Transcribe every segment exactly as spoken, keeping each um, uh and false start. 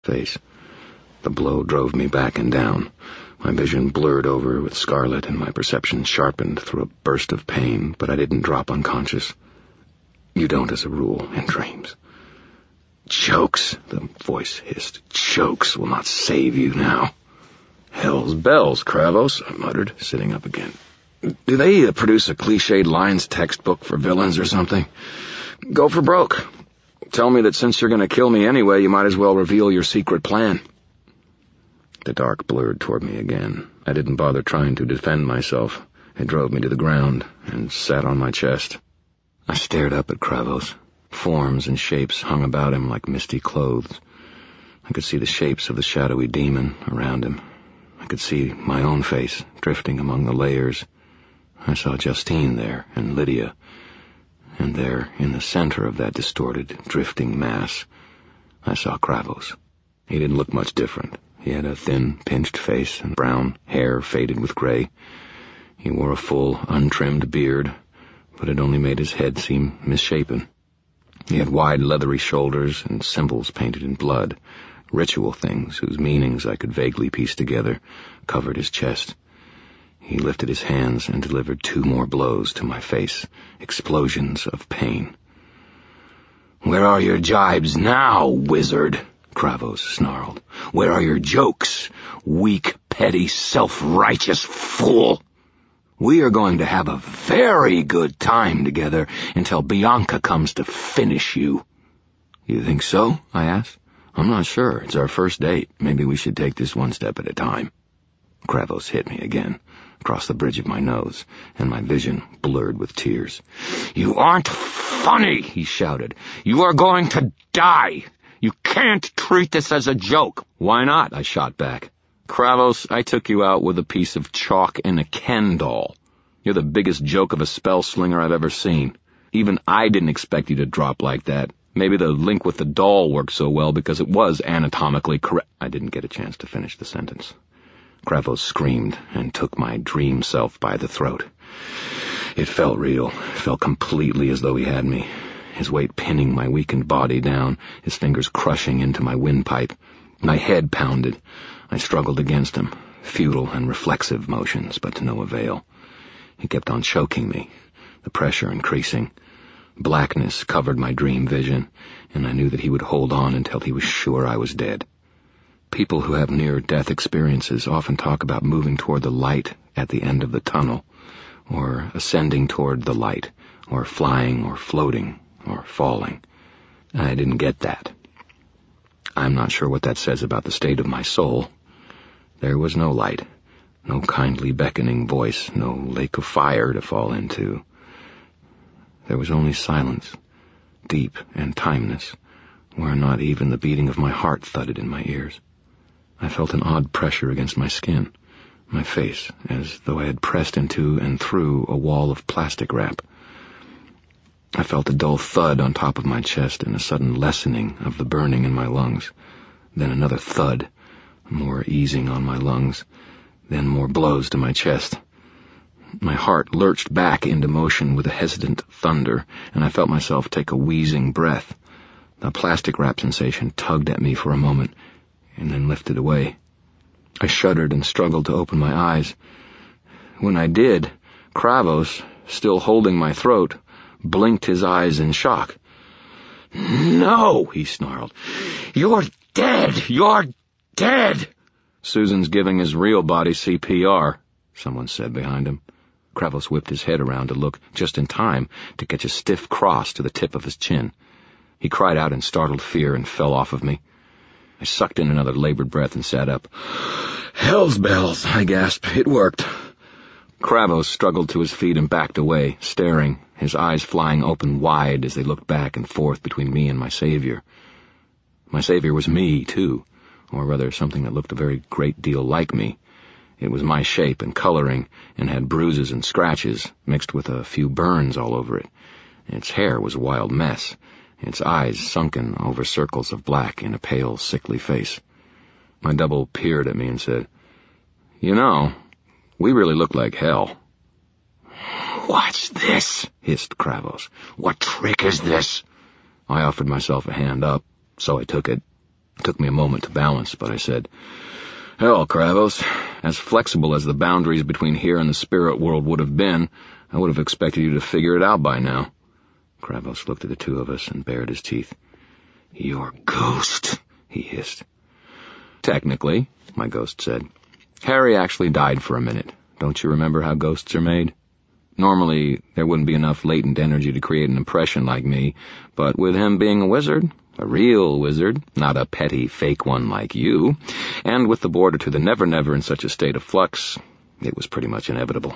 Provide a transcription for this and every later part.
face. The blow drove me back and down. My vision blurred over with scarlet and my perception sharpened through a burst of pain, but I didn't drop unconscious. You don't as a rule in dreams. Jokes, the voice hissed. Jokes will not save you now. Hell's bells, Kravos, I muttered, sitting up again. Do they uh, produce a cliched lines textbook for villains or something? Go for broke. Tell me that since you're going to kill me anyway, you might as well reveal your secret plan. The dark blurred toward me again. I didn't bother trying to defend myself. It drove me to the ground and sat on my chest. I stared up at Kravos. Forms and shapes hung about him like misty clothes. I could see the shapes of the shadowy demon around him. I could see my own face drifting among the layers. I saw Justine there, and Lydia. And there, in the center of that distorted, drifting mass, I saw Kravos. He didn't look much different. He had a thin, pinched face and brown hair faded with gray. He wore a full, untrimmed beard, but it only made his head seem misshapen. He had wide, leathery shoulders and symbols painted in blood, ritual things whose meanings I could vaguely piece together, covered his chest. He lifted his hands and delivered two more blows to my face, explosions of pain. "Where are your jibes now, wizard?" Kravos snarled. "Where are your jokes, weak, petty, self-righteous fool? We are going to have a very good time together until Bianca comes to finish you." "You think so?" I asked. "I'm not sure. It's our first date. Maybe we should take this one step at a time." Kravos hit me again, across the bridge of my nose, and my vision blurred with tears. "You aren't funny," he shouted. "You are going to die. You can't treat this as a joke." "Why not?" I shot back. "Kravos, I took you out with a piece of chalk and a Ken doll. You're the biggest joke of a spell slinger I've ever seen. Even I didn't expect you to drop like that. Maybe the link with the doll worked so well because it was anatomically correct." I didn't get a chance to finish the sentence. Kravos screamed and took my dream self by the throat. It felt real. It felt completely as though he had me, his weight pinning my weakened body down, his fingers crushing into my windpipe. My head pounded. I struggled against him, futile and reflexive motions, but to no avail. He kept on choking me, the pressure increasing. Blackness covered my dream vision, and I knew that he would hold on until he was sure I was dead. People who have near-death experiences often talk about moving toward the light at the end of the tunnel, or ascending toward the light, or flying or floating or falling. I didn't get that. I'm not sure what that says about the state of my soul. There was no light, no kindly beckoning voice, no lake of fire to fall into. There was only silence, deep and timeless, where not even the beating of my heart thudded in my ears. I felt an odd pressure against my skin, my face, as though I had pressed into and through a wall of plastic wrap. I felt a dull thud on top of my chest and a sudden lessening of the burning in my lungs, then another thud, more easing on my lungs, then more blows to my chest. My heart lurched back into motion with a hesitant thunder, and I felt myself take a wheezing breath. The plastic wrap sensation tugged at me for a moment, and then lifted away. I shuddered and struggled to open my eyes. When I did, Kravos, still holding my throat, blinked his eyes in shock. "No," he snarled. "You're dead! You're dead!" "Susan's giving his real body C P R, someone said behind him. Kravos whipped his head around to look just in time to catch a stiff cross to the tip of his chin. He cried out in startled fear and fell off of me. I sucked in another labored breath and sat up. "Hell's bells," I gasped. "It worked." Kravos struggled to his feet and backed away, staring, his eyes flying open wide as they looked back and forth between me and my savior. My savior was me, too, or rather something that looked a very great deal like me. It was my shape and coloring, and had bruises and scratches, mixed with a few burns all over it. Its hair was a wild mess, its eyes sunken over circles of black in a pale, sickly face. My double peered at me and said, "You know, we really look like hell." "Watch this," hissed Kravos. "What trick is this?" I offered myself a hand up, so I took it. It took me a moment to balance, but I said, "Hell, Kravos, as flexible as the boundaries between here and the spirit world would have been, I would have expected you to figure it out by now." Kravos looked at the two of us and bared his teeth. "Your ghost," he hissed. "Technically," my ghost said. "Harry actually died for a minute. Don't you remember how ghosts are made? Normally, there wouldn't be enough latent energy to create an impression like me, but with him being a wizard, a real wizard, not a petty fake one like you, and with the border to the Never-Never in such a state of flux, it was pretty much inevitable."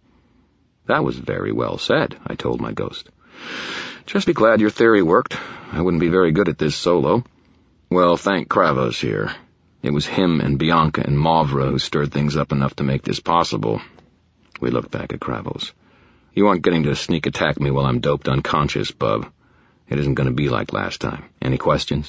"That was very well said," I told my ghost. "Just be glad your theory worked. I wouldn't be very good at this solo." "Well, thank Kravos here. It was him and Bianca and Mavra who stirred things up enough to make this possible." We looked back at Kravos. "You aren't getting to sneak attack me while I'm doped unconscious, bub. It isn't going to be like last time. Any questions?"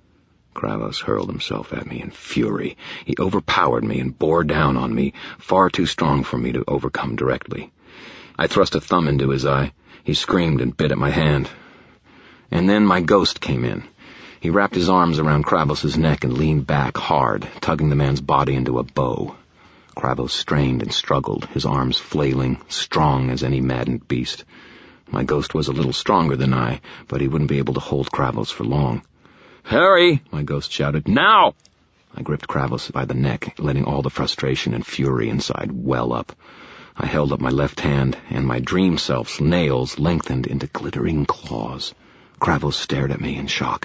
Kravos hurled himself at me in fury. He overpowered me and bore down on me, far too strong for me to overcome directly. I thrust a thumb into his eye. He screamed and bit at my hand. And then my ghost came in. He wrapped his arms around Kravos' neck and leaned back hard, tugging the man's body into a bow. Kravos strained and struggled, his arms flailing, strong as any maddened beast. My ghost was a little stronger than I, but he wouldn't be able to hold Kravos for long. "Harry!" my ghost shouted. "Now!" I gripped Kravos by the neck, letting all the frustration and fury inside well up. I held up my left hand, and my dream self's nails lengthened into glittering claws. Kravos stared at me in shock.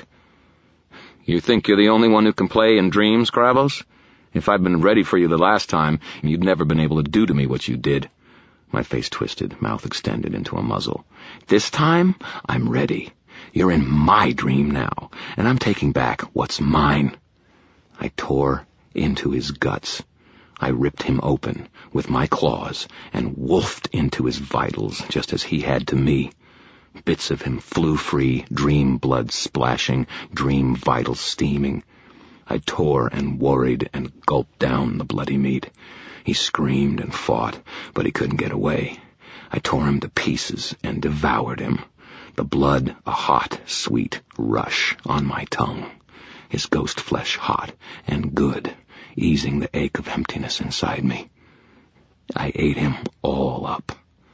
"You think you're the only one who can play in dreams, Kravos? If I'd been ready for you the last time, you'd never been able to do to me what you did." My face twisted, mouth extended into a muzzle. "This time, I'm ready. You're in my dream now, and I'm taking back what's mine." I tore into his guts. I ripped him open with my claws and wolfed into his vitals just as he had to me. Bits of him flew free, dream blood splashing, dream vitals steaming. I tore and worried and gulped down the bloody meat. He screamed and fought, but he couldn't get away. I tore him to pieces and devoured him, the blood a hot, sweet rush on my tongue, his ghost flesh hot and good, easing the ache of emptiness inside me. I ate him all up.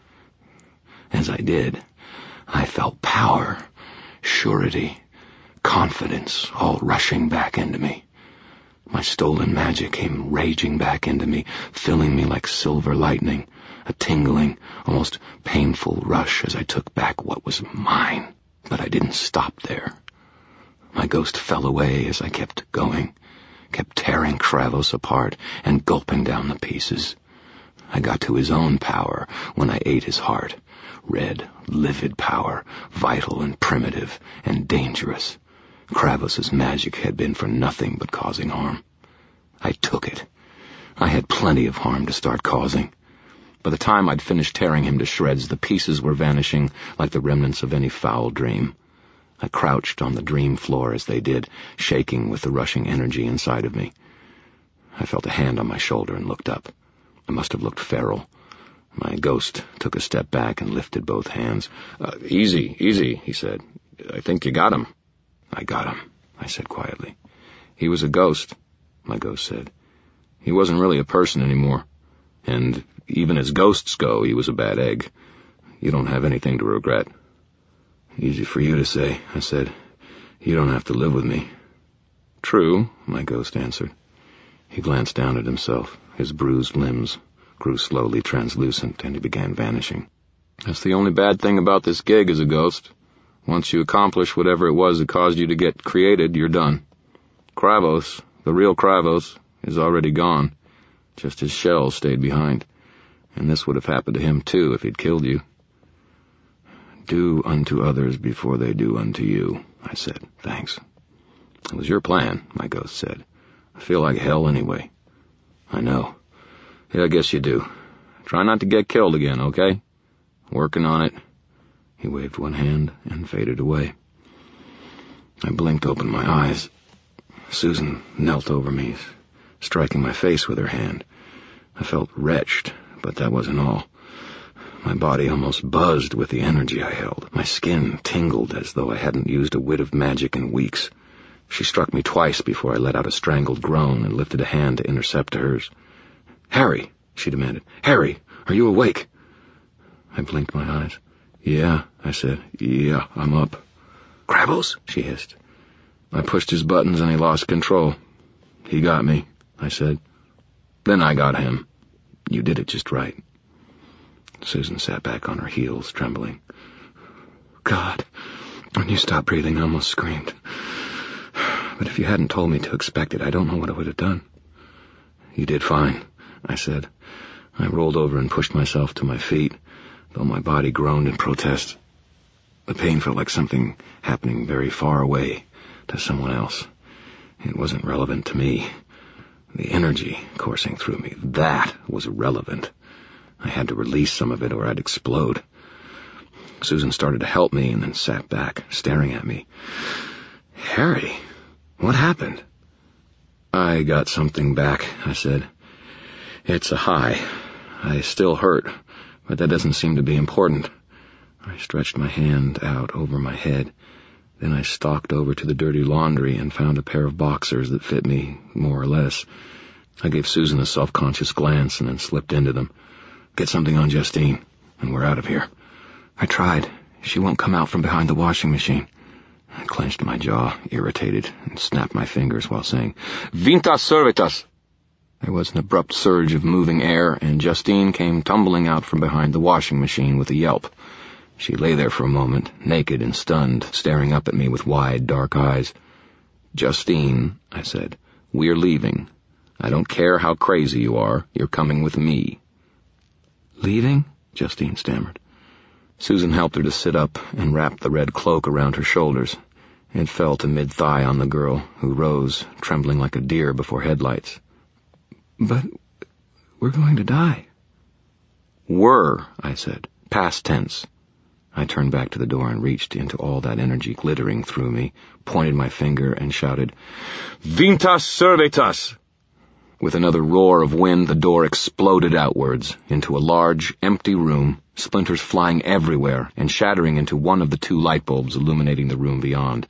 As I did, I felt power, surety, confidence all rushing back into me. My stolen magic came raging back into me, filling me like silver lightning, a tingling, almost painful rush as I took back what was mine. But I didn't stop there. My ghost fell away as I kept going, kept tearing Kravos apart and gulping down the pieces. I got to his own power when I ate his heart. Red, livid power, vital and primitive and dangerous. Kravos' magic had been for nothing but causing harm. I took it. I had plenty of harm to start causing. By the time I'd finished tearing him to shreds, the pieces were vanishing like the remnants of any foul dream. I crouched on the dream floor as they did, shaking with the rushing energy inside of me. I felt a hand on my shoulder and looked up. I must have looked feral. My ghost took a step back and lifted both hands. Uh, easy, easy, he said. "I think you got him." "I got him," I said quietly. "He was a ghost," my ghost said. "He wasn't really a person anymore. And even as ghosts go, he was a bad egg. You don't have anything to regret." "Easy for you to say," I said. "You don't have to live with me." "True," my ghost answered. He glanced down at himself. His bruised limbs grew slowly translucent, and he began vanishing. "That's the only bad thing about this gig as a ghost. Once you accomplish whatever it was that caused you to get created, you're done. Kravos, the real Kravos, is already gone. Just his shell stayed behind. And this would have happened to him, too, if he'd killed you." "Do unto others before they do unto you," I said. "Thanks." "It was your plan," my ghost said. "I feel like hell anyway." "I know. Yeah, I guess you do. Try not to get killed again, okay? Working on it." He waved one hand and faded away. I blinked open my eyes. Susan knelt over me, striking my face with her hand. I felt wretched, but that wasn't all. My body almost buzzed with the energy I held. My skin tingled as though I hadn't used a whit of magic in weeks. She struck me twice before I let out a strangled groan and lifted a hand to intercept hers. "Harry," she demanded. "Harry, are you awake?" I blinked my eyes. "Yeah," I said. "Yeah, I'm up." "Crabbles?" she hissed. I pushed his buttons and he lost control. "He got me," I said. "Then I got him. You did it just right." Susan sat back on her heels, trembling. "God, when you stopped breathing, I almost screamed. But if you hadn't told me to expect it, I don't know what I would have done." "You did fine," I said. I rolled over and pushed myself to my feet, though my body groaned in protest. The pain felt like something happening very far away to someone else. It wasn't relevant to me. The energy coursing through me, that was relevant. I had to release some of it or I'd explode. Susan started to help me and then sat back, staring at me. "Harry, what happened?" "I got something back," I said. "It's a high. I still hurt, but that doesn't seem to be important." I stretched my hand out over my head. Then I stalked over to the dirty laundry and found a pair of boxers that fit me, more or less. I gave Susan a self-conscious glance and then slipped into them. "Get something on Justine, and we're out of here." I tried. "She won't come out from behind the washing machine." I clenched my jaw, irritated, and snapped my fingers while saying, "Vintas servitas!" There was an abrupt surge of moving air, and Justine came tumbling out from behind the washing machine with a yelp. She lay there for a moment, naked and stunned, staring up at me with wide, dark eyes. "Justine," I said, "we're leaving. I don't care how crazy you are, you're coming with me." "Leaving?" Justine stammered. Susan helped her to sit up and wrapped the red cloak around her shoulders. It fell to mid-thigh on the girl, who rose, trembling like a deer before headlights. "But we're going to die." "Were," I said. "Past tense." I turned back to the door and reached into all that energy glittering through me, pointed my finger, and shouted, "Vintas servitas!" With another roar of wind, the door exploded outwards into a large, empty room, splinters flying everywhere and shattering into one of the two light bulbs illuminating the room beyond.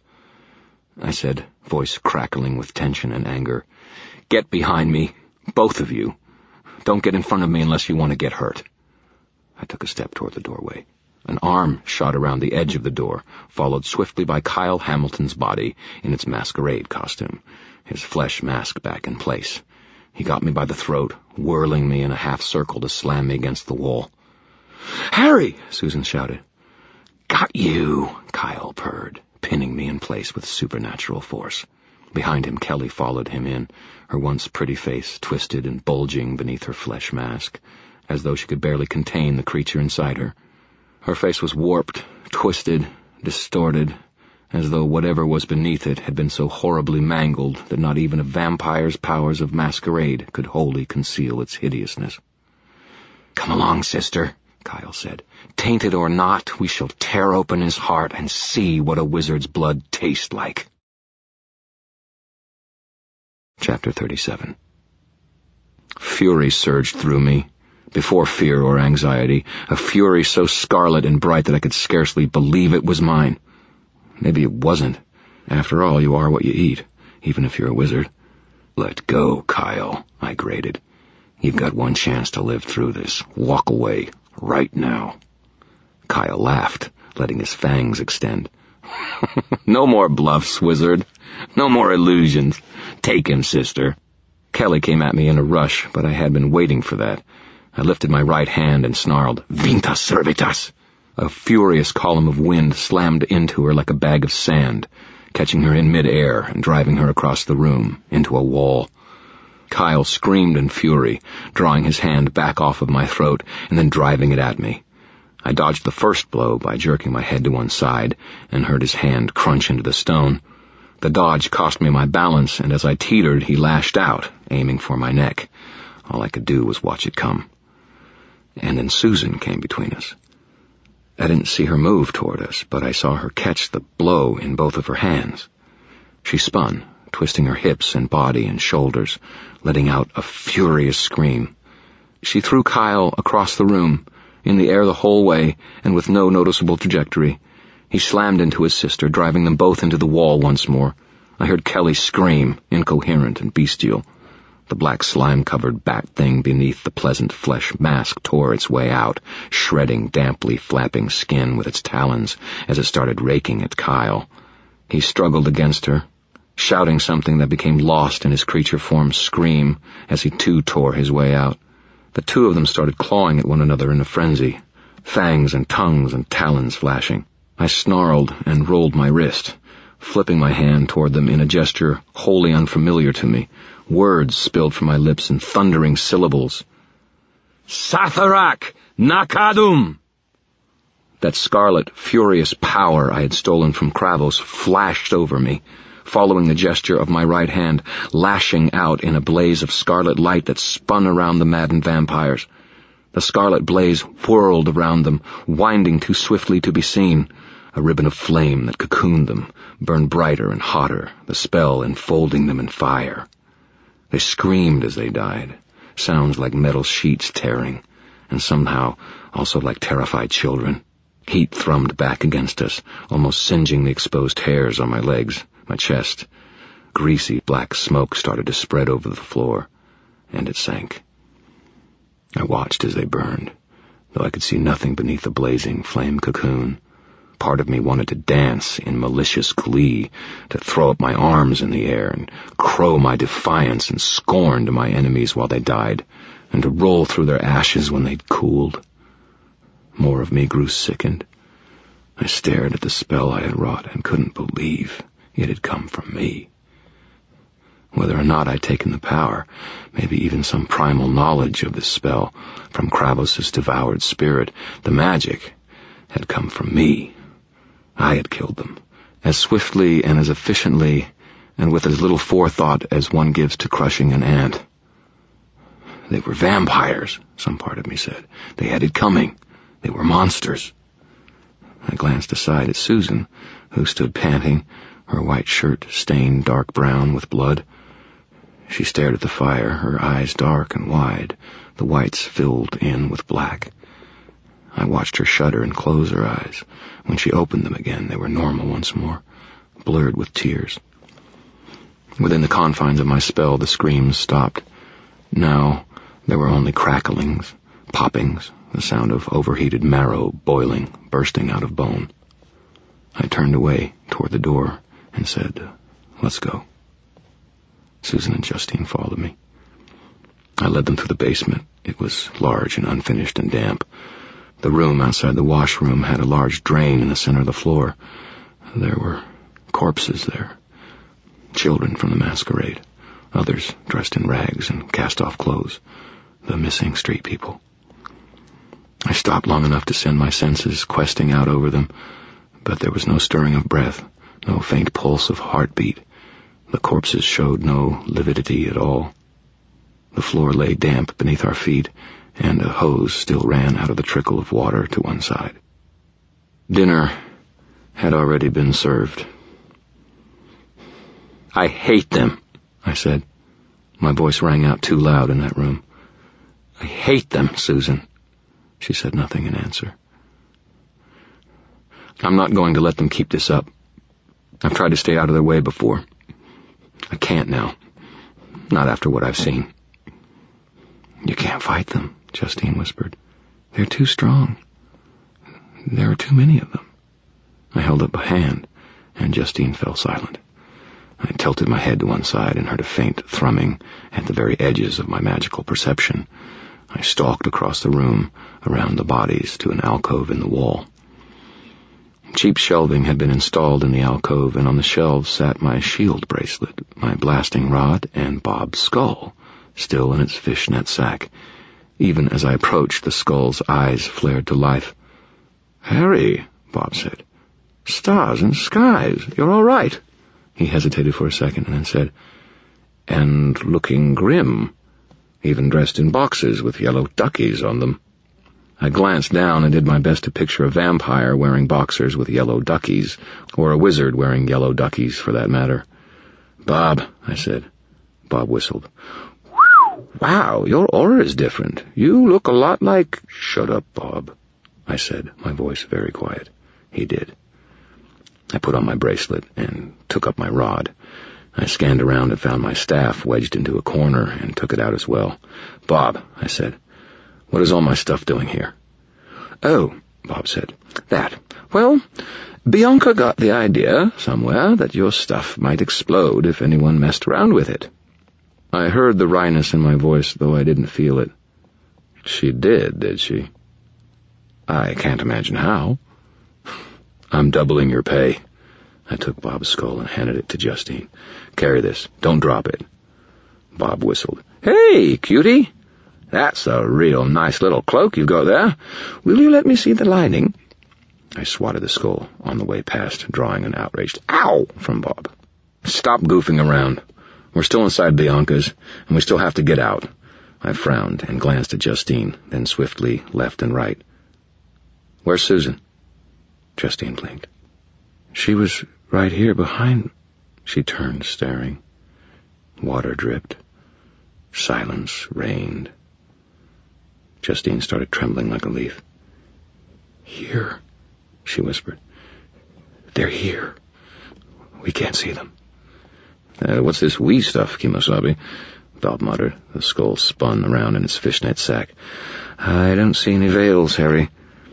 I said, voice crackling with tension and anger, "Get behind me, both of you. Don't get in front of me unless you want to get hurt." I took a step toward the doorway. An arm shot around the edge of the door, followed swiftly by Kyle Hamilton's body in its masquerade costume, his flesh mask back in place. He got me by the throat, whirling me in a half-circle to slam me against the wall. "Harry!" Susan shouted. "Got you!" Kyle purred, pinning me in place with supernatural force. Behind him, Kelly followed him in, her once pretty face twisted and bulging beneath her flesh mask, as though she could barely contain the creature inside her. Her face was warped, twisted, distorted, as though whatever was beneath it had been so horribly mangled that not even a vampire's powers of masquerade could wholly conceal its hideousness. "Come along, sister," Kyle said. "Tainted or not, we shall tear open his heart and see what a wizard's blood tastes like." Chapter thirty-seven. Fury surged through me. Before fear or anxiety, a fury so scarlet and bright that I could scarcely believe it was mine. Maybe it wasn't. After all, you are what you eat, even if you're a wizard. "Let go, Kyle," I grated. "You've got one chance to live through this. Walk away, right now." Kyle laughed, letting his fangs extend. "No more bluffs, wizard. No more illusions. Take him, sister." Kelly came at me in a rush, but I had been waiting for that. I lifted my right hand and snarled, "Vintas servitas!" A furious column of wind slammed into her like a bag of sand, catching her in mid-air and driving her across the room, into a wall. Kyle screamed in fury, drawing his hand back off of my throat and then driving it at me. I dodged the first blow by jerking my head to one side and heard his hand crunch into the stone. The dodge cost me my balance, and as I teetered, he lashed out, aiming for my neck. All I could do was watch it come. And then Susan came between us. I didn't see her move toward us, but I saw her catch the blow in both of her hands. She spun, twisting her hips and body and shoulders, letting out a furious scream. She threw Kyle across the room, in the air the whole way, and with no noticeable trajectory. He slammed into his sister, driving them both into the wall once more. I heard Kelly scream, incoherent and bestial. The black slime-covered bat thing beneath the pleasant flesh mask tore its way out, shredding damply flapping skin with its talons as it started raking at Kyle. He struggled against her, shouting something that became lost in his creature form's scream as he too tore his way out. The two of them started clawing at one another in a frenzy, fangs and tongues and talons flashing. I snarled and rolled my wrist, flipping my hand toward them in a gesture wholly unfamiliar to me. Words spilled from my lips in thundering syllables. Satharak Nakadum! That scarlet, furious power I had stolen from Kravos flashed over me, following the gesture of my right hand, lashing out in a blaze of scarlet light that spun around the maddened vampires. The scarlet blaze whirled around them, winding too swiftly to be seen. A ribbon of flame that cocooned them burned brighter and hotter, the spell enfolding them in fire. They screamed as they died, sounds like metal sheets tearing, and somehow also like terrified children. Heat thrummed back against us, almost singeing the exposed hairs on my legs, my chest. Greasy black smoke started to spread over the floor, and it sank. I watched as they burned, though I could see nothing beneath the blazing flame cocoon. Part of me wanted to dance in malicious glee, to throw up my arms in the air and crow my defiance and scorn to my enemies while they died, and to roll through their ashes when they'd cooled. More of me grew sickened. I stared at the spell I had wrought and couldn't believe it had come from me. Whether or not I'd taken the power, maybe even some primal knowledge of this spell from Kravos' devoured spirit, the magic had come from me. I had killed them, as swiftly and as efficiently, and with as little forethought as one gives to crushing an ant. They were vampires, some part of me said. They had it coming. They were monsters. I glanced aside at Susan, who stood panting, her white shirt stained dark brown with blood. She stared at the fire, her eyes dark and wide, the whites filled in with black. I watched her shudder and close her eyes. When she opened them again, they were normal once more, blurred with tears. Within the confines of my spell, the screams stopped. Now there were only cracklings, poppings, the sound of overheated marrow boiling, bursting out of bone. I turned away toward the door and said, "Let's go." Susan and Justine followed me. I led them through the basement. It was large and unfinished and damp. The room outside the washroom had a large drain in the center of the floor. There were corpses there, children from the masquerade, others dressed in rags and cast-off clothes, the missing street people. I stopped long enough to send my senses questing out over them, but there was no stirring of breath, no faint pulse of heartbeat. The corpses showed no lividity at all. The floor lay damp beneath our feet, and a hose still ran out of the trickle of water to one side. Dinner had already been served. "I hate them," I said. My voice rang out too loud in that room. "I hate them, Susan." She said nothing in answer. "I'm not going to let them keep this up. I've tried to stay out of their way before. I can't now. Not after what I've seen." "You can't fight them," Justine whispered. "They're too strong. There are too many of them." I held up a hand, and Justine fell silent. I tilted my head to one side and heard a faint thrumming at the very edges of my magical perception. I stalked across the room, around the bodies, to an alcove in the wall. Cheap shelving had been installed in the alcove, and on the shelves sat my shield bracelet, my blasting rod, and Bob's skull, still in its fishnet sack. Even as I approached, the skull's eyes flared to life. "Harry," Bob said. "Stars and skies, you're all right." He hesitated for a second and then said, "And looking grim, even dressed in boxes with yellow duckies on them." I glanced down and did my best to picture a vampire wearing boxers with yellow duckies, or a wizard wearing yellow duckies, for that matter. "Bob," I said. Bob whistled. "Whew, wow, your aura is different. You look a lot like—" "Shut up, Bob," I said, my voice very quiet. He did. I put on my bracelet and took up my rod. I scanned around and found my staff wedged into a corner and took it out as well. "Bob," I said, "what is all my stuff doing here?" "Oh," Bob said, "that. Well, Bianca got the idea somewhere that your stuff might explode if anyone messed around with it." I heard the wryness in my voice, though I didn't feel it. "She did, did she?" "I can't imagine how." "I'm doubling your pay." I took Bob's skull and handed it to Justine. "Carry this. Don't drop it." Bob whistled. "Hey, cutie! That's a real nice little cloak you've got there. Will you let me see the lining?" I swatted the skull on the way past, drawing an outraged "Ow!" from Bob. "Stop goofing around. We're still inside Bianca's, and we still have to get out." I frowned and glanced at Justine, then swiftly left and right. "Where's Susan?" Justine blinked. "She was right here behind." She turned, staring. Water dripped. Silence reigned. Justine started trembling like a leaf. "Here," she whispered. "They're here. We can't see them." Uh, what's this we stuff, Kimosabe?" Bob muttered. The skull spun around in its fishnet sack. "I don't see any veils, Harry."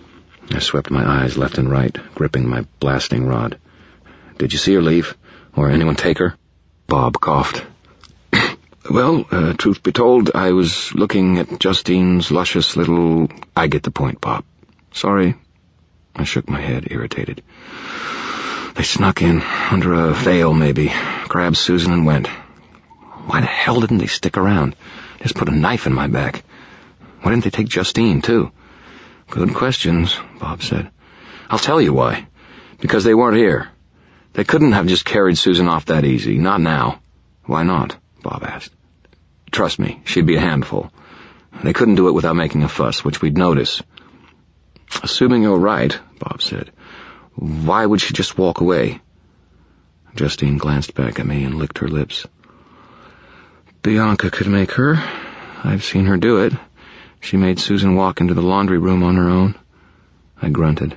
I swept my eyes left and right, gripping my blasting rod. "Did you see her leave? Or anyone take her?" Bob coughed. "Well, uh, truth be told, I was looking at Justine's luscious little—" "I get the point, Bob. Sorry." I shook my head, irritated. "They snuck in, under a veil maybe, grabbed Susan and went. Why the hell didn't they stick around? Just put a knife in my back. Why didn't they take Justine, too?" "Good questions," Bob said. "I'll tell you why. Because they weren't here. They couldn't have just carried Susan off that easy. Not now." "Why not?" Bob asked. "Trust me, she'd be a handful. They couldn't do it without making a fuss, which we'd notice." "Assuming you're right," Bob said, "why would she just walk away?" Justine glanced back at me and licked her lips. "Bianca could make her. I've seen her do it. She made Susan walk into the laundry room on her own." I grunted.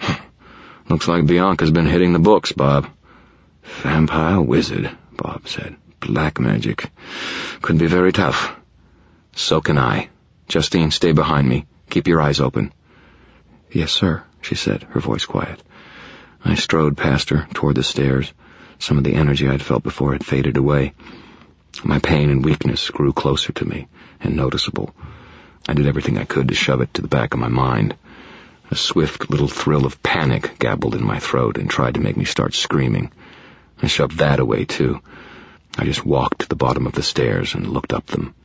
"Looks like Bianca's been hitting the books, Bob." "Vampire wizard," Bob said. "Black magic. Could be very tough." "So can I. Justine, stay behind me. Keep your eyes open." "Yes, sir," she said, her voice quiet. I strode past her, toward the stairs. Some of the energy I'd felt before had faded away. My pain and weakness grew closer to me, and noticeable. I did everything I could to shove it to the back of my mind. A swift little thrill of panic gabbled in my throat and tried to make me start screaming. I shoved that away, too. I just walked to the bottom of the stairs and looked up them.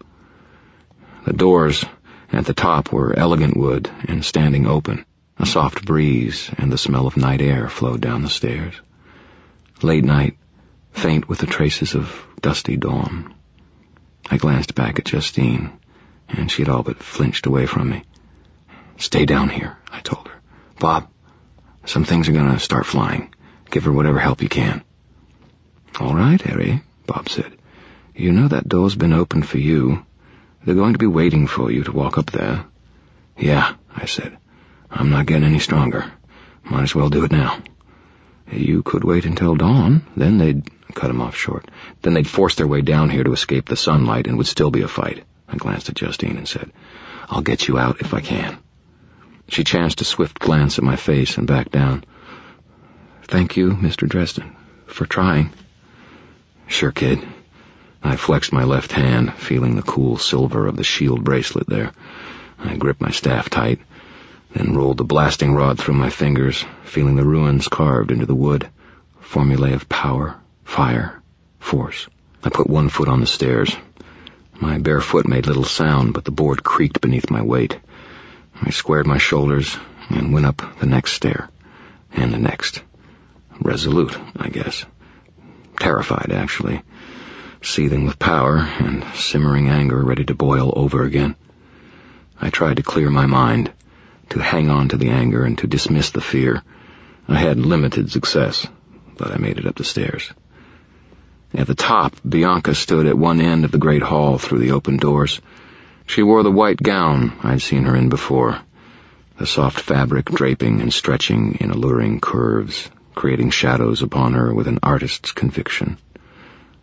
The doors at the top were elegant wood and standing open. A soft breeze and the smell of night air flowed down the stairs. Late night, faint with the traces of dusty dawn. I glanced back at Justine, and she had all but flinched away from me. "Stay down here," I told her. "Bob, some things are going to start flying. Give her whatever help you can." "All right, Harry," Bob said. "You know that door's been open for you. They're going to be waiting for you to walk up there." "Yeah," I said. "I'm not getting any stronger. Might as well do it now." "You could wait until dawn. Then they'd—" cut him off short. "Then they'd force their way down here to escape the sunlight and would still be a fight." I glanced at Justine and said, "I'll get you out if I can." She chanced a swift glance at my face and backed down. "Thank you, Mister Dresden, for trying." "Sure, kid." I flexed my left hand, feeling the cool silver of the shield bracelet there. I gripped my staff tight, then rolled the blasting rod through my fingers, feeling the runes carved into the wood. Formulae of power, fire, force. I put one foot on the stairs. My bare foot made little sound, but the board creaked beneath my weight. I squared my shoulders and went up the next stair, and the next. Resolute, I guess. Terrified, actually. Seething with power and simmering anger ready to boil over again. I tried to clear my mind, to hang on to the anger and to dismiss the fear. I had limited success, but I made it up the stairs. At the top, Bianca stood at one end of the great hall through the open doors. She wore the white gown I'd seen her in before, the soft fabric draping and stretching in alluring curves, creating shadows upon her with an artist's conviction.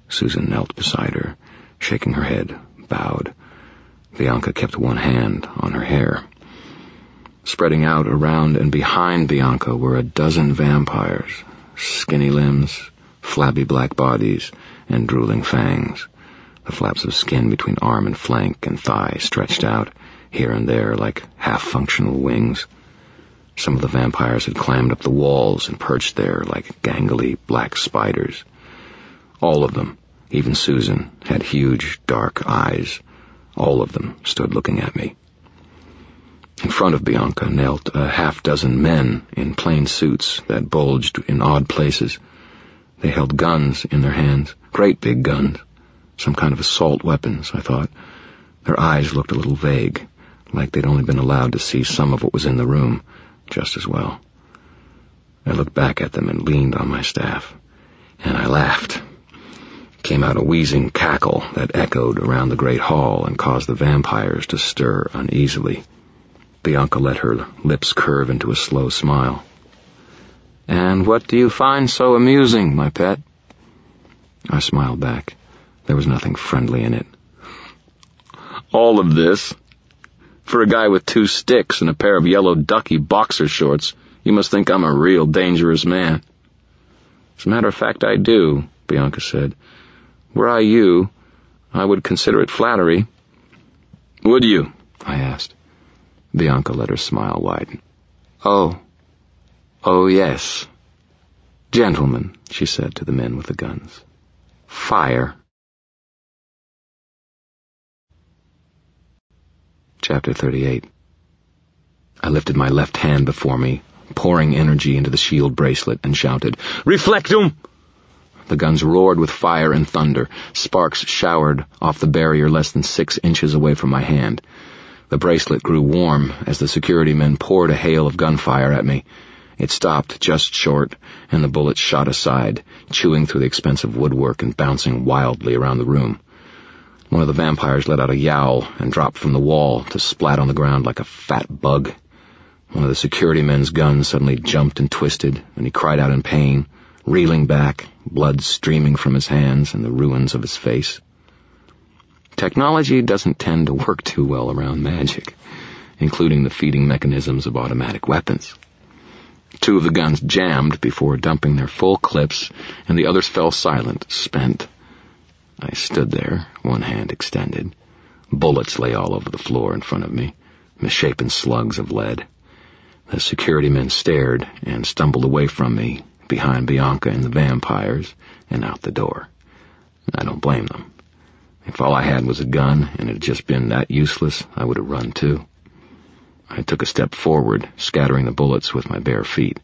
Susan knelt beside her, shaking her head, bowed. Bianca kept one hand on her hair. Spreading out around and behind Bianca were a dozen vampires, skinny limbs, flabby black bodies, and drooling fangs. The flaps of skin between arm and flank and thigh stretched out, here and there, like half-functional wings. Some of the vampires had climbed up the walls and perched there like gangly black spiders. All of them, even Susan, had huge, dark eyes. All of them stood looking at me. In front of Bianca knelt a half-dozen men in plain suits that bulged in odd places. They held guns in their hands, great big guns, some kind of assault weapons, I thought. Their eyes looked a little vague, like they'd only been allowed to see some of what was in the room, just as well. I looked back at them and leaned on my staff, and I laughed. Came out a wheezing cackle that echoed around the great hall and caused the vampires to stir uneasily. Bianca let her lips curve into a slow smile. "And what do you find so amusing, my pet?" I smiled back. There was nothing friendly in it. "All of this. For a guy with two sticks and a pair of yellow ducky boxer shorts, you must think I'm a real dangerous man." "As a matter of fact, I do," Bianca said. "Were I you, I would consider it flattery." "Would you?" I asked. Bianca let her smile widen. "Oh, oh yes. Gentlemen," she said to the men with the guns. "Fire." Chapter thirty-eight. I lifted my left hand before me, pouring energy into the shield bracelet, and shouted, "Reflectum!" The guns roared with fire and thunder. Sparks showered off the barrier less than six inches away from my hand. The bracelet grew warm as the security men poured a hail of gunfire at me. It stopped just short, and the bullets shot aside, chewing through the expensive woodwork and bouncing wildly around the room. One of the vampires let out a yowl and dropped from the wall to splat on the ground like a fat bug. One of the security men's guns suddenly jumped and twisted, and he cried out in pain, reeling back, blood streaming from his hands and the ruins of his face. Technology doesn't tend to work too well around magic, including the feeding mechanisms of automatic weapons. Two of the guns jammed before dumping their full clips, and the others fell silent, spent. I stood there, one hand extended. Bullets lay all over the floor in front of me, misshapen slugs of lead. The security men stared and stumbled away from me, behind Bianca and the vampires, and out the door. I don't blame them. If all I had was a gun, and it had just been that useless, I would have run too. I took a step forward, scattering the bullets with my bare feet.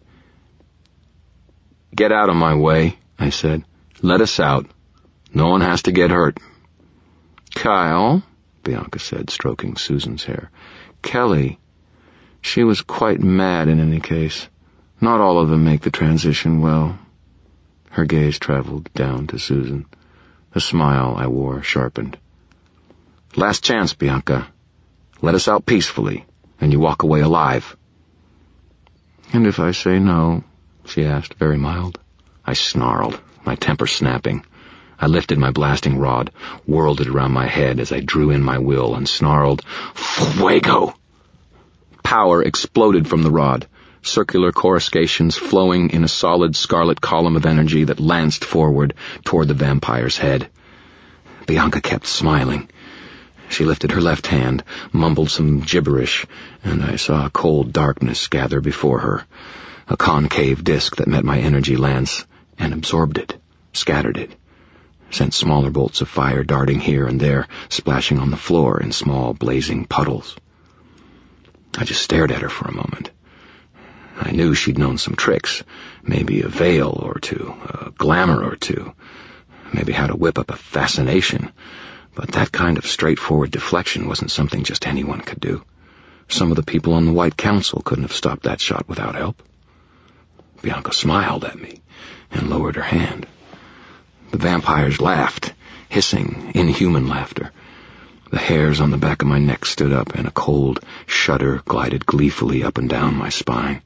"Get out of my way," I said. "Let us out. No one has to get hurt." "Kyle," Bianca said, stroking Susan's hair. "Kelly. She was quite mad in any case. Not all of them make the transition well." Her gaze traveled down to Susan. The smile I wore sharpened. "Last chance, Bianca. Let us out peacefully, and you walk away alive." "And if I say no?" she asked, very mild. I snarled, my temper snapping. I lifted my blasting rod, whirled it around my head as I drew in my will, and snarled, "Fuego!" Power exploded from the rod, circular coruscations flowing in a solid scarlet column of energy that lanced forward toward the vampire's head. Bianca kept smiling. She lifted her left hand, mumbled some gibberish, and I saw a cold darkness gather before her, a concave disk that met my energy lance and absorbed it, scattered it, sent smaller bolts of fire darting here and there, splashing on the floor in small blazing puddles. I just stared at her for a moment. I knew she'd known some tricks, maybe a veil or two, a glamour or two, maybe how to whip up a fascination, but that kind of straightforward deflection wasn't something just anyone could do. Some of the people on the White Council couldn't have stopped that shot without help. Bianca smiled at me and lowered her hand. The vampires laughed, hissing, inhuman laughter. The hairs on the back of my neck stood up, and a cold shudder glided gleefully up and down my spine.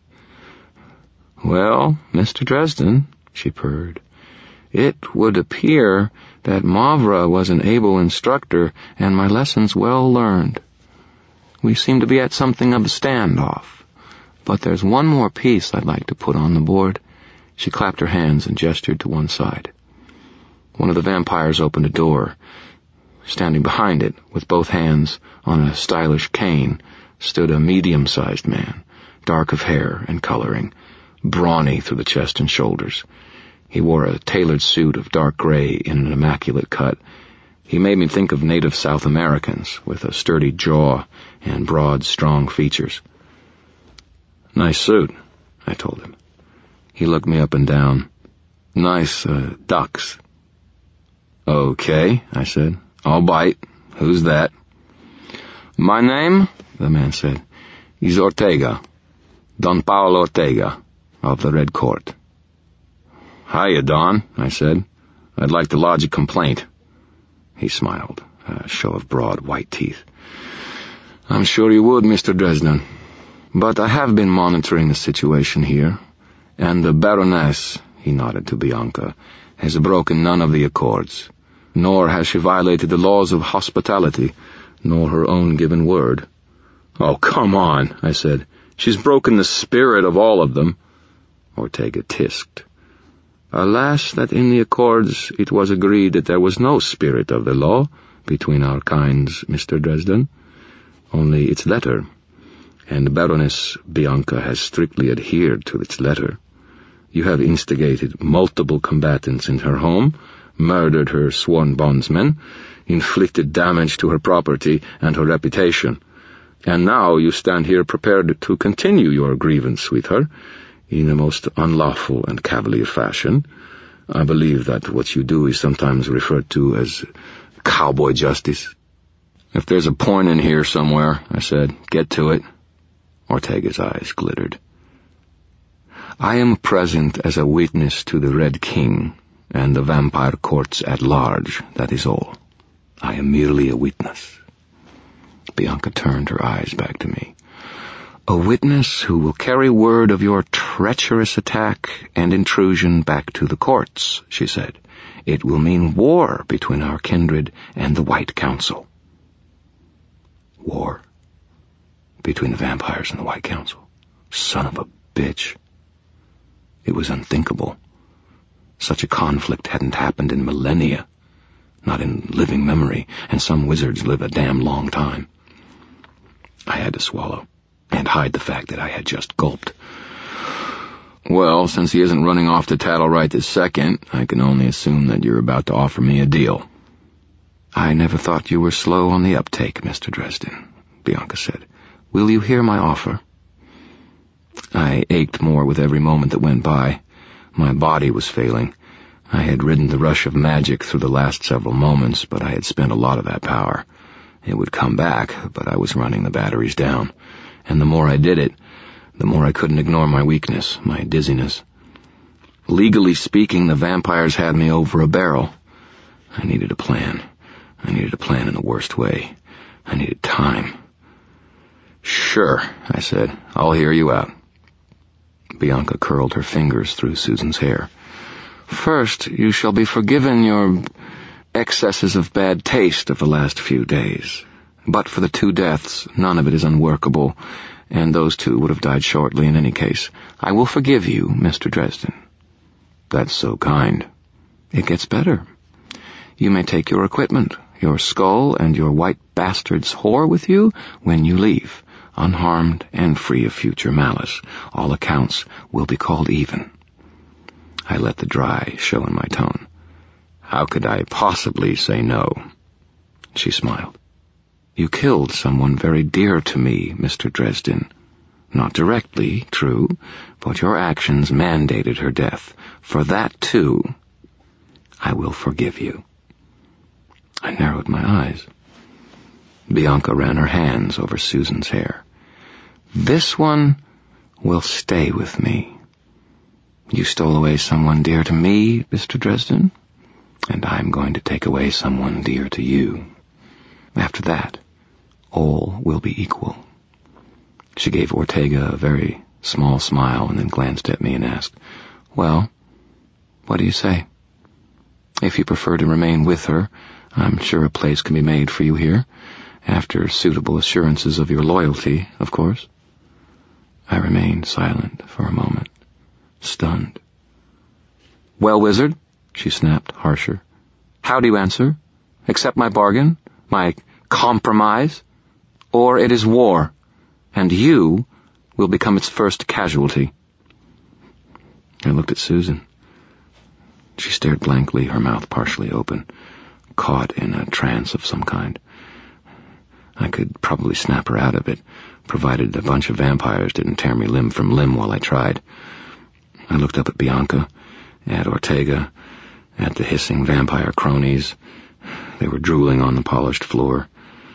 "Well, Mister Dresden," she purred, "it would appear that Mavra was an able instructor and my lessons well learned. We seem to be at something of a standoff. But there's one more piece I'd like to put on the board. She clapped her hands and gestured to one side. One of the vampires opened a door. Standing behind it, with both hands on a stylish cane, stood a medium-sized man, dark of hair and coloring, brawny through the chest and shoulders. He wore a tailored suit of dark gray in an immaculate cut. He made me think of native South Americans, with a sturdy jaw and broad, strong features. "Nice suit," I told him. He looked me up and down. "Nice, uh, ducks." "Okay," I said. "I'll bite. Who's that?" "My name," the man said, "is Ortega. Don Paulo Ortega, of the Red Court." "Hiya, Don," I said. "I'd like to lodge a complaint." He smiled, a show of broad white teeth. "I'm sure you would, Mister Dresden. But I have been monitoring the situation here, and the Baroness," he nodded to Bianca, "has broken none of the accords, nor has she violated the laws of hospitality, nor her own given word." "Oh, come on," I said. "She's broken the spirit of all of them." Ortega tisked. "Alas, that in the accords it was agreed that there was no spirit of the law between our kinds, Mister Dresden, only its letter. And Baroness Bianca has strictly adhered to its letter. You have instigated multiple combatants in her home, murdered her sworn bondsmen, inflicted damage to her property and her reputation, and now you stand here prepared to continue your grievance with her in a most unlawful and cavalier fashion. I believe that what you do is sometimes referred to as cowboy justice." "If there's a point in here somewhere," I said, "get to it." Ortega's eyes glittered. "I am present as a witness to the Red King and the vampire courts at large, that is all. I am merely a witness." Bianca turned her eyes back to me. "A witness who will carry word of your treacherous attack and intrusion back to the courts," she said. "It will mean war between our kindred and the White Council." War? Between the vampires and the White Council? Son of a bitch. It was unthinkable. Such a conflict hadn't happened in millennia, not in living memory, and some wizards live a damn long time. I had to swallow, and hide the fact that I had just gulped. "Well, since he isn't running off to tattle right this second, I can only assume that you're about to offer me a deal." "I never thought you were slow on the uptake, Mister Dresden," Bianca said. "Will you hear my offer?" I ached more with every moment that went by. My body was failing. I had ridden the rush of magic through the last several moments, but I had spent a lot of that power. It would come back, but I was running the batteries down. And the more I did it, the more I couldn't ignore my weakness, my dizziness. Legally speaking, the vampires had me over a barrel. I needed a plan. I needed a plan in the worst way. I needed time. "Sure," I said. "I'll hear you out." Bianca curled her fingers through Susan's hair. "First, you shall be forgiven your excesses of bad taste of the last few days. But for the two deaths, none of it is unworkable, and those two would have died shortly in any case. I will forgive you, Mister Dresden." "That's so kind." "It gets better. You may take your equipment, your skull and your white bastard's whore with you when you leave, unharmed and free of future malice. All accounts will be called even." I let the dry show in my tone. "How could I possibly say no?" She smiled. "You killed someone very dear to me, Mister Dresden. Not directly, true, but your actions mandated her death. For that, too, I will forgive you." I narrowed my eyes. Bianca ran her hands over Susan's hair. "This one will stay with me. You stole away someone dear to me, Mister Dresden, and I'm going to take away someone dear to you. After that, all will be equal." She gave Ortega a very small smile and then glanced at me and asked, "Well, what do you say?" If you prefer to remain with her, I'm sure a place can be made for you here, after suitable assurances of your loyalty, of course. I remained silent for a moment, stunned. Well, wizard, she snapped, harsher. How do you answer? Accept my bargain? My compromise? Or it is war, and you will become its first casualty. I looked at Susan. She stared blankly, her mouth partially open, caught in a trance of some kind. I could probably snap her out of it, provided a bunch of vampires didn't tear me limb from limb while I tried. I looked up at Bianca, at Ortega, at the hissing vampire cronies. They were drooling on the polished floor.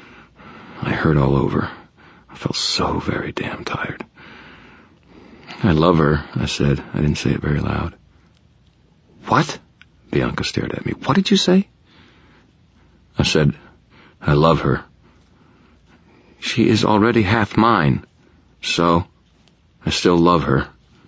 I hurt all over. I felt so very damn tired. I love her, I said. I didn't say it very loud. What? Bianca stared at me. What did you say? I said, I love her. She is already half mine, so I still love her.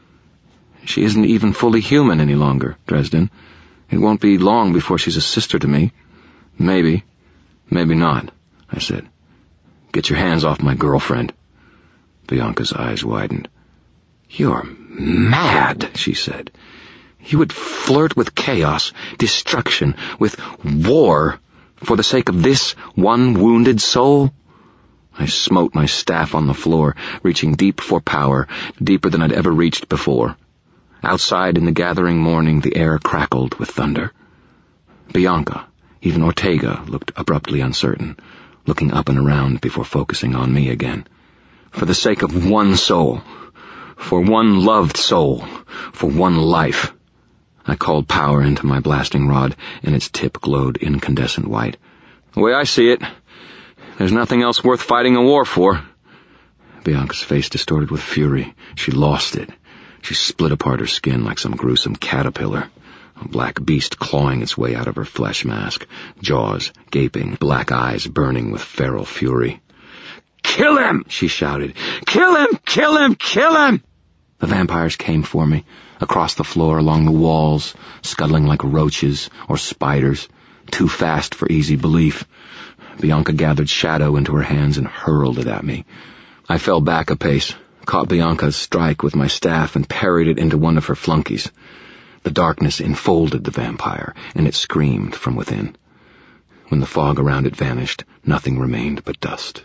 She isn't even fully human any longer, Dresden. It won't be long before she's a sister to me. Maybe, maybe not, I said. Get your hands off my girlfriend. Bianca's eyes widened. You're mad, she said. You would flirt with chaos, destruction, with war, for the sake of this one wounded soul? I smote my staff on the floor, reaching deep for power, deeper than I'd ever reached before. Outside in the gathering morning, the air crackled with thunder. Bianca, even Ortega, looked abruptly uncertain, looking up and around before focusing on me again. For the sake of one soul, for one loved soul, for one life. I called power into my blasting rod, and its tip glowed incandescent white. The way I see it, there's nothing else worth fighting a war for. Bianca's face distorted with fury. She lost it. She split apart her skin like some gruesome caterpillar, a black beast clawing its way out of her flesh mask, jaws gaping, black eyes burning with feral fury. Kill him! She shouted. Kill him! Kill him! Kill him! The vampires came for me, across the floor, along the walls, scuttling like roaches or spiders, too fast for easy belief. Bianca gathered shadow into her hands and hurled it at me. I fell back a pace, caught Bianca's strike with my staff and parried it into one of her flunkies. The darkness enfolded the vampire, and it screamed from within. When the fog around it vanished, nothing remained but dust.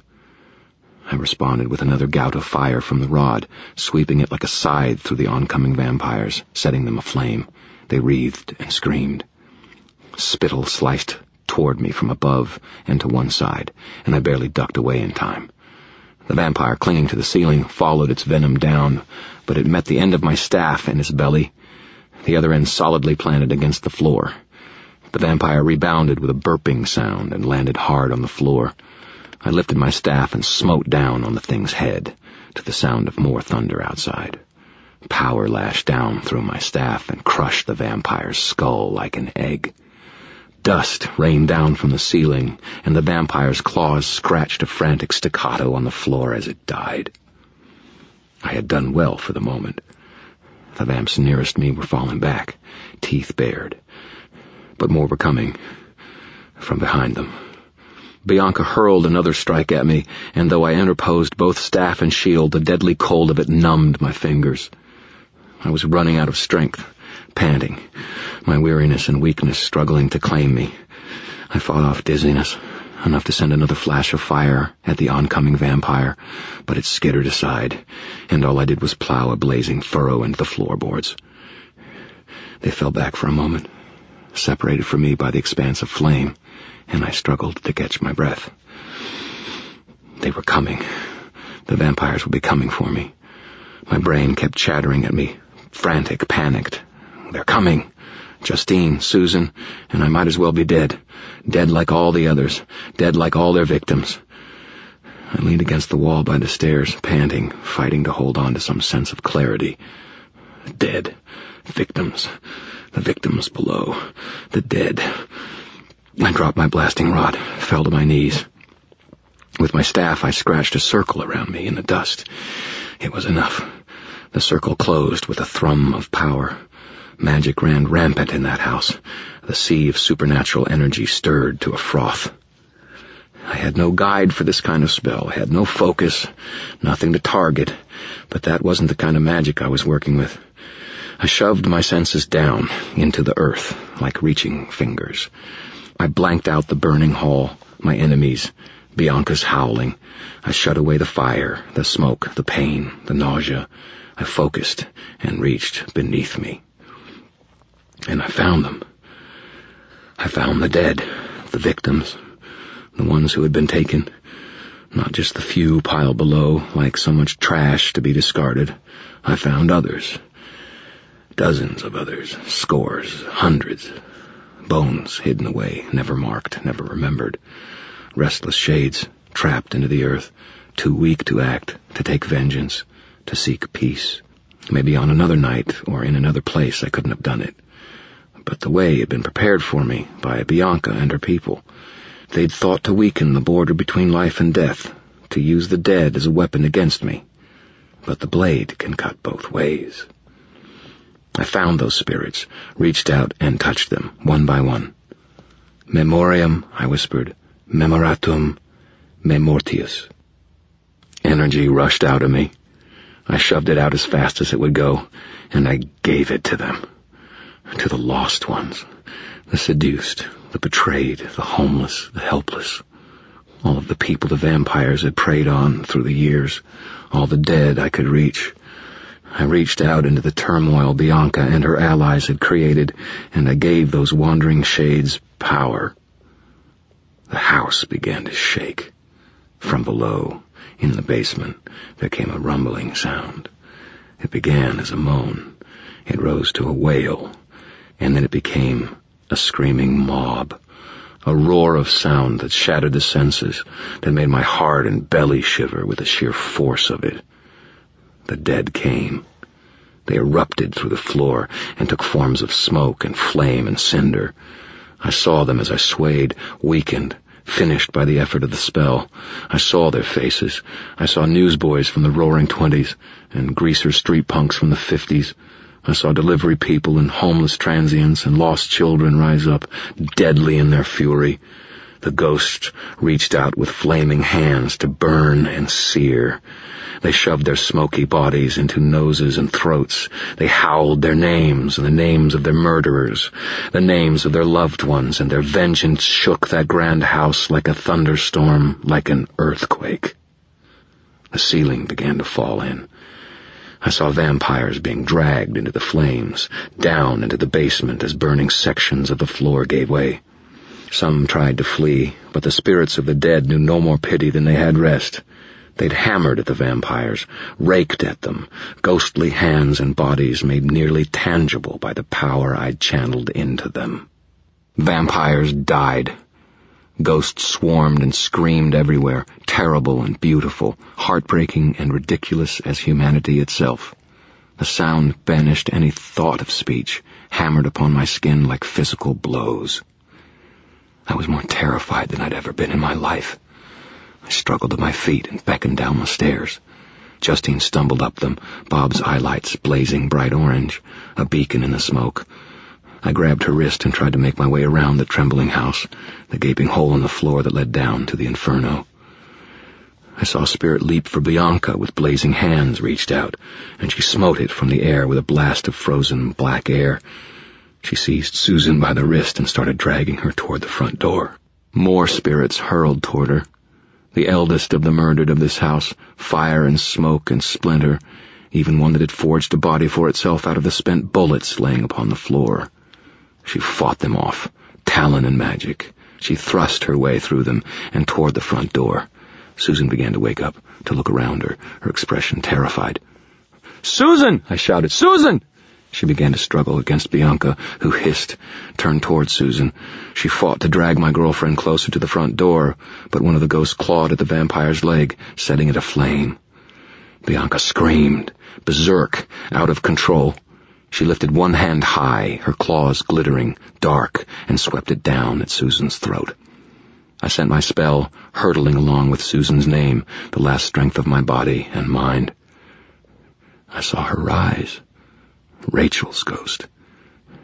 I responded with another gout of fire from the rod, sweeping it like a scythe through the oncoming vampires, setting them aflame. They wreathed and screamed. Spittle sliced toward me from above and to one side, and I barely ducked away in time. The vampire, clinging to the ceiling, followed its venom down, but it met the end of my staff in its belly, the other end solidly planted against the floor. The vampire rebounded with a burping sound and landed hard on the floor. I lifted my staff and smote down on the thing's head, to the sound of more thunder outside. Power lashed down through my staff and crushed the vampire's skull like an egg. Dust rained down from the ceiling, and the vampire's claws scratched a frantic staccato on the floor as it died. I had done well for the moment. The vamps nearest me were falling back, teeth bared. But more were coming from behind them. Bianca hurled another strike at me, and though I interposed both staff and shield, the deadly cold of it numbed my fingers. I was running out of strength, panting, my weariness and weakness struggling to claim me. I fought off dizziness, enough to send another flash of fire at the oncoming vampire, but it skittered aside, and all I did was plow a blazing furrow into the floorboards. They fell back for a moment, separated from me by the expanse of flame, and I struggled to catch my breath. They were coming. The vampires would be coming for me. My brain kept chattering at me, frantic, panicked. They're coming. Justine, Susan, and I might as well be dead. Dead like all the others. Dead like all their victims. I leaned against the wall by the stairs, panting, fighting to hold on to some sense of clarity. Dead. Victims. The victims below. The dead. I dropped my blasting rod, fell to my knees. With my staff, I scratched a circle around me in the dust. It was enough. The circle closed with a thrum of power. Magic ran rampant in that house. The sea of supernatural energy stirred to a froth. I had no guide for this kind of spell, had no focus, nothing to target, but that wasn't the kind of magic I was working with. I shoved my senses down into the earth like reaching fingers. I blanked out the burning hall, my enemies, Bianca's howling. I shut away the fire, the smoke, the pain, the nausea. I focused and reached beneath me. And I found them. I found the dead, the victims, the ones who had been taken, not just the few piled below like so much trash to be discarded. I found others, dozens of others, scores, hundreds, bones hidden away, never marked, never remembered, restless shades trapped into the earth, too weak to act, to take vengeance, to seek peace. Maybe on another night or in another place I couldn't have done it. But the way had been prepared for me by Bianca and her people. They'd thought to weaken the border between life and death, to use the dead as a weapon against me. But the blade can cut both ways. I found those spirits, reached out and touched them, one by one. Memoriam, I whispered, memoratum, memortius. Energy rushed out of me. I shoved it out as fast as it would go, and I gave it to them. To the lost ones, the seduced, the betrayed, the homeless, the helpless. All of the people the vampires had preyed on through the years, all the dead I could reach. I reached out into the turmoil Bianca and her allies had created, and I gave those wandering shades power. The house began to shake. From below, in the basement, there came a rumbling sound. It began as a moan. It rose to a wail, and then it became a screaming mob, a roar of sound that shattered the senses, that made my heart and belly shiver with the sheer force of it. The dead came. They erupted through the floor and took forms of smoke and flame and cinder. I saw them as I swayed, weakened, finished by the effort of the spell. I saw their faces. I saw newsboys from the roaring twenties and greaser street punks from the fifties. I saw delivery people and homeless transients and lost children rise up, deadly in their fury. The ghosts reached out with flaming hands to burn and sear. They shoved their smoky bodies into noses and throats. They howled their names and the names of their murderers, the names of their loved ones, and their vengeance shook that grand house like a thunderstorm, like an earthquake. The ceiling began to fall in. I saw vampires being dragged into the flames, down into the basement as burning sections of the floor gave way. Some tried to flee, but the spirits of the dead knew no more pity than they had rest. They'd hammered at the vampires, raked at them, ghostly hands and bodies made nearly tangible by the power I'd channeled into them. Vampires died. Ghosts swarmed and screamed everywhere, terrible and beautiful, heartbreaking and ridiculous as humanity itself. The sound banished any thought of speech, hammered upon my skin like physical blows. I was more terrified than I'd ever been in my life. I struggled to my feet and beckoned down the stairs. Justine stumbled up them, Bob's eyelights blazing bright orange, a beacon in the smoke. I grabbed her wrist and tried to make my way around the trembling house, the gaping hole in the floor that led down to the inferno. I saw a spirit leap for Bianca with blazing hands reached out, and she smote it from the air with a blast of frozen black air. She seized Susan by the wrist and started dragging her toward the front door. More spirits hurled toward her. The eldest of the murdered of this house, fire and smoke and splinter, even one that had forged a body for itself out of the spent bullets laying upon the floor. She fought them off, talon and magic. She thrust her way through them and toward the front door. Susan began to wake up, to look around her, her expression terrified. "Susan!" I shouted. "Susan!" She began to struggle against Bianca, who hissed, turned toward Susan. She fought to drag my girlfriend closer to the front door, but one of the ghosts clawed at the vampire's leg, setting it aflame. Bianca screamed, berserk, out of control. She lifted one hand high, her claws glittering, dark, and swept it down at Susan's throat. I sent my spell, hurtling along with Susan's name, the last strength of my body and mind. I saw her rise. Rachel's ghost.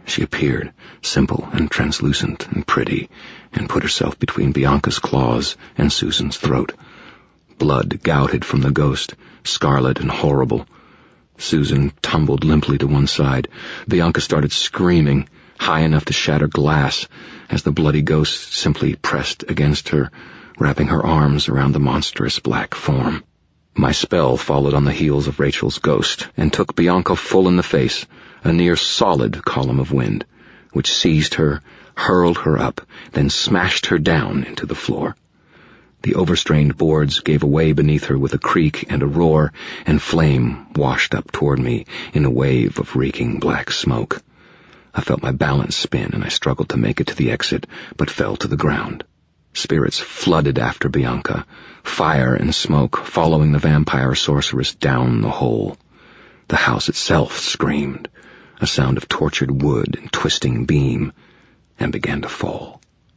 She appeared, simple and translucent and pretty, and put herself between Bianca's claws and Susan's throat. Blood gouted from the ghost, scarlet and horrible. Susan tumbled limply to one side. Bianca started screaming, high enough to shatter glass, as the bloody ghost simply pressed against her, wrapping her arms around the monstrous black form. My spell followed on the heels of Rachel's ghost and took Bianca full in the face, a near solid column of wind, which seized her, hurled her up, then smashed her down into the floor. The overstrained boards gave way beneath her with a creak and a roar, and flame washed up toward me in a wave of reeking black smoke. I felt my balance spin, and I struggled to make it to the exit, but fell to the ground. Spirits flooded after Bianca, fire and smoke following the vampire sorceress down the hole. The house itself screamed, a sound of tortured wood and twisting beam, and began to fall.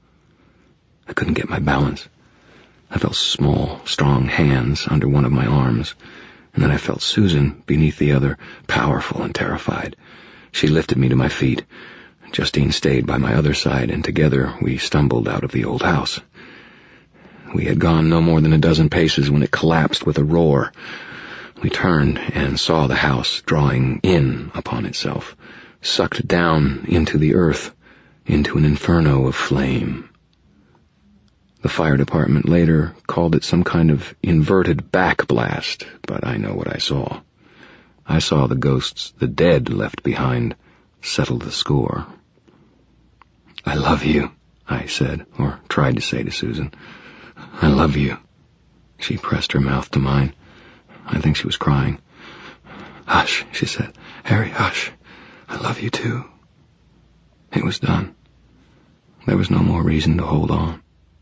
I couldn't get my balance. I felt small, strong hands under one of my arms, and then I felt Susan beneath the other, powerful and terrified. She lifted me to my feet. Justine stayed by my other side, and together we stumbled out of the old house. We had gone no more than a dozen paces when it collapsed with a roar. We turned and saw the house drawing in upon itself, sucked down into the earth, into an inferno of flame. The fire department later called it some kind of inverted backblast, but I know what I saw. I saw the ghosts the dead left behind settle the score. "I love you," I said, or tried to say to Susan. "I love you." She pressed her mouth to mine. I think she was crying. "Hush," she said. "Harry, hush. I love you too." It was done. There was no more reason to hold on.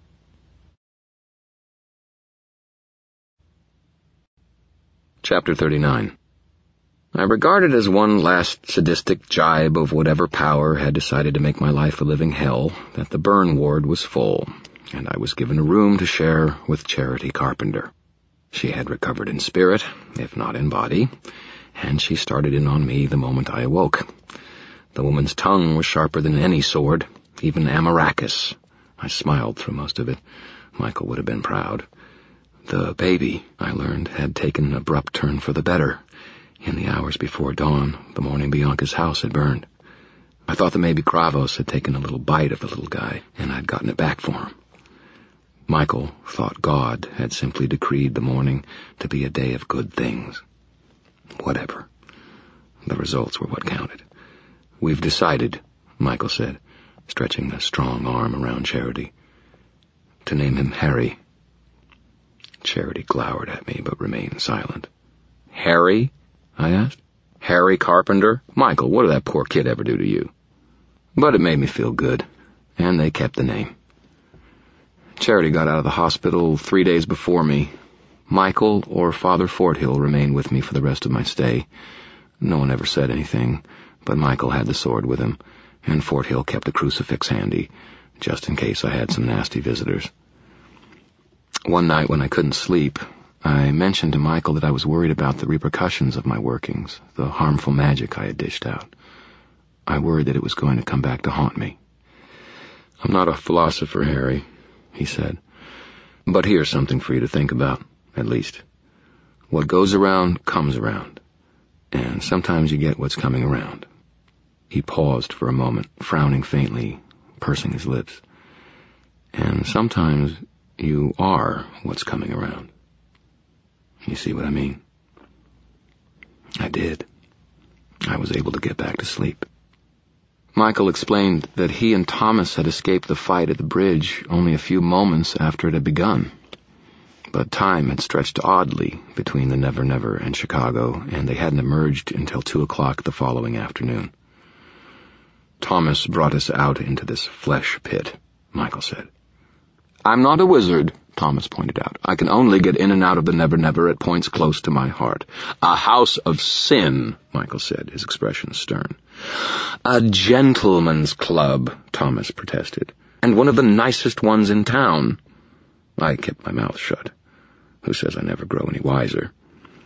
Chapter thirty-nine. I regard it as one last sadistic jibe of whatever power had decided to make my life a living hell that the burn ward was full, and I was given a room to share with Charity Carpenter. She had recovered in spirit, if not in body, and she started in on me the moment I awoke. The woman's tongue was sharper than any sword, even Amaracus. I smiled through most of it. Michael would have been proud. The baby, I learned, had taken an abrupt turn for the better. In the hours before dawn, the morning Bianca's house had burned. I thought that maybe Kravos had taken a little bite of the little guy, and I'd gotten it back for him. Michael thought God had simply decreed the morning to be a day of good things. Whatever. The results were what counted. "We've decided," Michael said, stretching a strong arm around Charity, "to name him Harry." Charity glowered at me, but remained silent. "Harry?" I asked. "Harry Carpenter? Michael, what did that poor kid ever do to you?" But it made me feel good, and they kept the name. Charity got out of the hospital three days before me. Michael or Father Forthill remained with me for the rest of my stay. No one ever said anything, but Michael had the sword with him, and Forthill kept a crucifix handy, just in case I had some nasty visitors. One night when I couldn't sleep, I mentioned to Michael that I was worried about the repercussions of my workings, the harmful magic I had dished out. I worried that it was going to come back to haunt me. "I'm not a philosopher, Harry," he said, "but here's something for you to think about, at least. What goes around comes around, and sometimes you get what's coming around." He paused for a moment, frowning faintly, pursing his lips. "And sometimes you are what's coming around. You see what I mean?" I did. I was able to get back to sleep. Michael explained that he and Thomas had escaped the fight at the bridge only a few moments after it had begun. But time had stretched oddly between the Never Never and Chicago, and they hadn't emerged until two o'clock the following afternoon. "Thomas brought us out into this flesh pit," Michael said. "I'm not a wizard," Thomas pointed out. "I can only get in and out of the Never Never at points close to my heart." "A house of sin," Michael said, his expression stern. "A gentleman's club," Thomas protested, "and one of the nicest ones in town." I kept my mouth shut. Who says I never grow any wiser?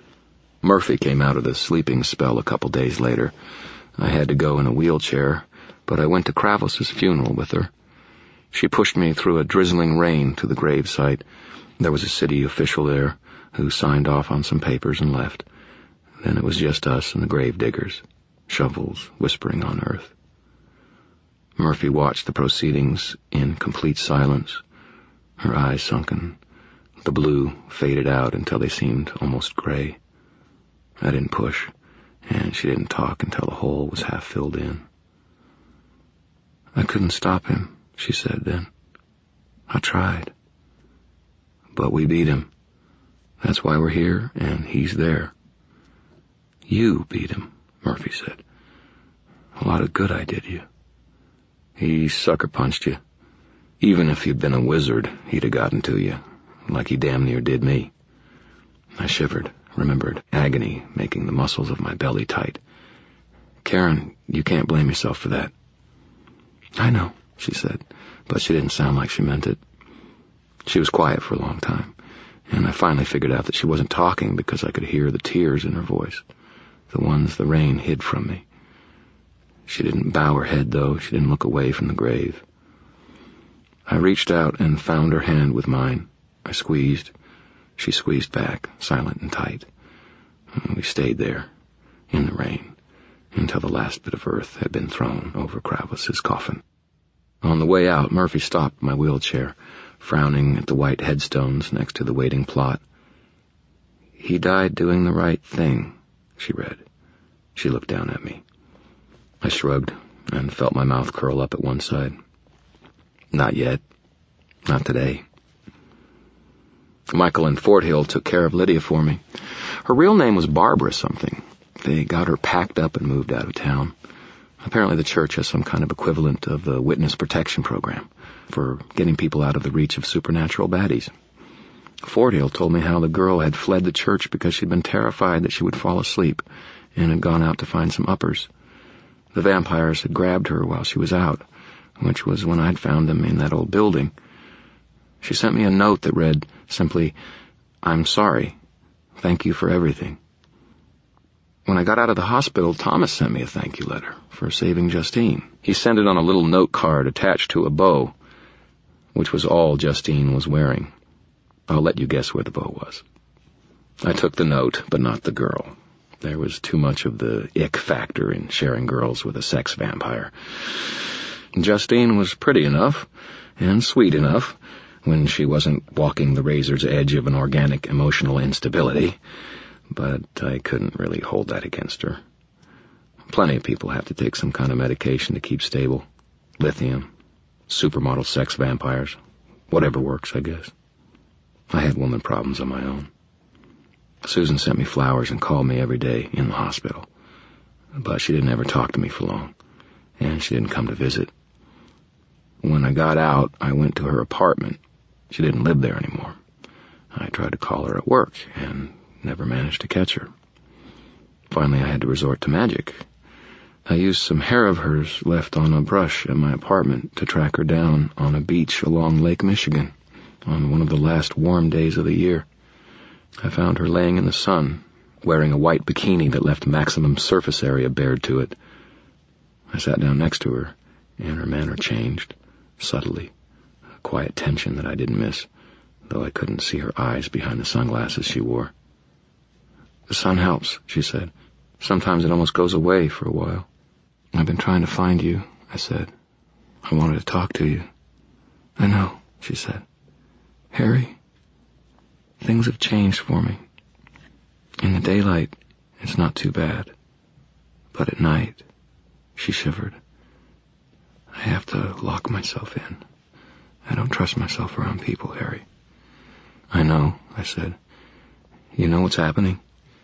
Murphy came out of the sleeping spell a couple days later. I had to go in a wheelchair, but I went to Kravos's funeral with her. She pushed me through a drizzling rain to the gravesite. There was a city official there who signed off on some papers and left. Then it was just us and the grave diggers, shovels whispering on earth. Murphy watched the proceedings in complete silence, her eyes sunken. The blue faded out until they seemed almost gray. I didn't push, and she didn't talk until the hole was half filled in. "I couldn't stop him," she said then. "I tried. But we beat him. That's why we're here, and he's there." "You beat him," Murphy said. "A lot of good I did you." "He sucker-punched you. Even if you'd been a wizard, he'd have gotten to you, like he damn near did me." I shivered, remembered agony making the muscles of my belly tight. "Karen, you can't blame yourself for that." "I know," she said, but she didn't sound like she meant it. She was quiet for a long time, and I finally figured out that she wasn't talking because I could hear the tears in her voice, the ones the rain hid from me. She didn't bow her head, though. She didn't look away from the grave. I reached out and found her hand with mine. I squeezed. She squeezed back, silent and tight. We stayed there, in the rain, until the last bit of earth had been thrown over Kravos's coffin. On the way out, Murphy stopped my wheelchair, frowning at the white headstones next to the waiting plot. "He died doing the right thing," she read. She looked down at me. I shrugged and felt my mouth curl up at one side. "Not yet. Not today." Michael and Fort Hill took care of Lydia for me. Her real name was Barbara something. They got her packed up and moved out of town. Apparently the church has some kind of equivalent of the witness protection program for getting people out of the reach of supernatural baddies. Fort Hill told me how the girl had fled the church because she'd been terrified that she would fall asleep and had gone out to find some uppers. The vampires had grabbed her while she was out, which was when I'd found them in that old building. She sent me a note that read simply, "I'm sorry. Thank you for everything." When I got out of the hospital, Thomas sent me a thank you letter for saving Justine. He sent it on a little note card attached to a bow, which was all Justine was wearing. I'll let you guess where the bow was. I took the note, but not the girl. There was too much of the ick factor in sharing girls with a sex vampire. Justine was pretty enough, and sweet enough, when she wasn't walking the razor's edge of an organic emotional instability, but I couldn't really hold that against her. Plenty of people have to take some kind of medication to keep stable. Lithium, supermodel sex vampires, whatever works, I guess. I had woman problems of my own. Susan sent me flowers and called me every day in the hospital, but she didn't ever talk to me for long, and she didn't come to visit. When I got out, I went to her apartment. She didn't live there anymore. I tried to call her at work and never managed to catch her. Finally, I had to resort to magic. I used some hair of hers left on a brush at my apartment to track her down on a beach along Lake Michigan on one of the last warm days of the year. I found her laying in the sun, wearing a white bikini that left maximum surface area bared to it. I sat down next to her, and her manner changed, subtly, a quiet tension that I didn't miss, though I couldn't see her eyes behind the sunglasses she wore. "The sun helps," she said. "Sometimes it almost goes away for a while." "I've been trying to find you," I said. "I wanted to talk to you." "I know," she said. "Harry, things have changed for me. In the daylight, it's not too bad. But at night," she shivered, "I have to lock myself in. I don't trust myself around people, Harry." "I know," I said. "You know what's happening?"